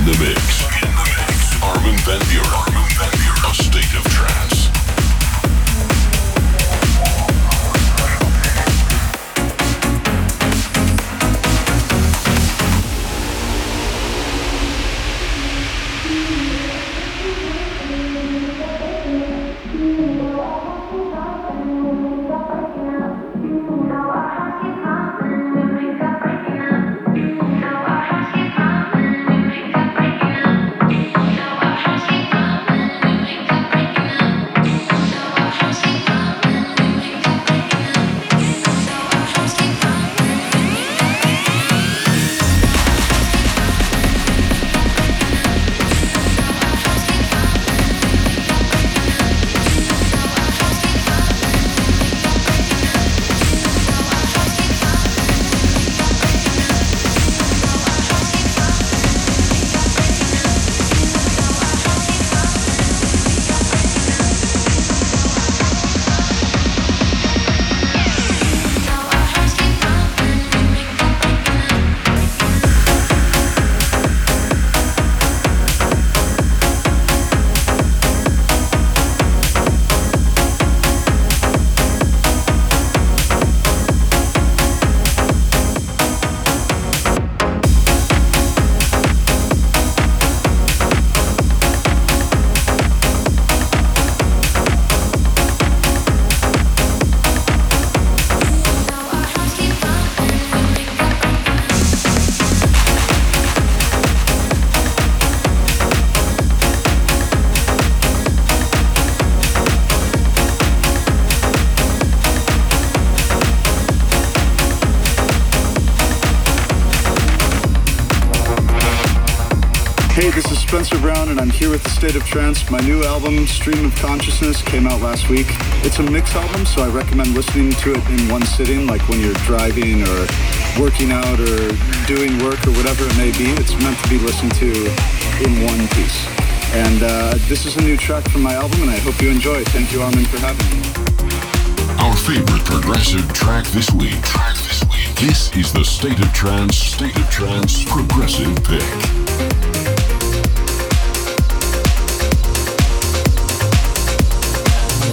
the mix. Armin van Buuren. A state of trance. Hey, this is Spencer Brown, and I'm here with The State of Trance. My new album, Stream of Consciousness, came out last week. It's a mix album, so I recommend listening to it in one sitting, like when you're driving or working out or doing work or whatever it may be. It's meant to be listened to in one piece. And this is a new track from my album, and I hope you enjoy it. Thank you, Armin, for having me. Our favorite progressive track this week. This is the State of Trance Progressive Pick.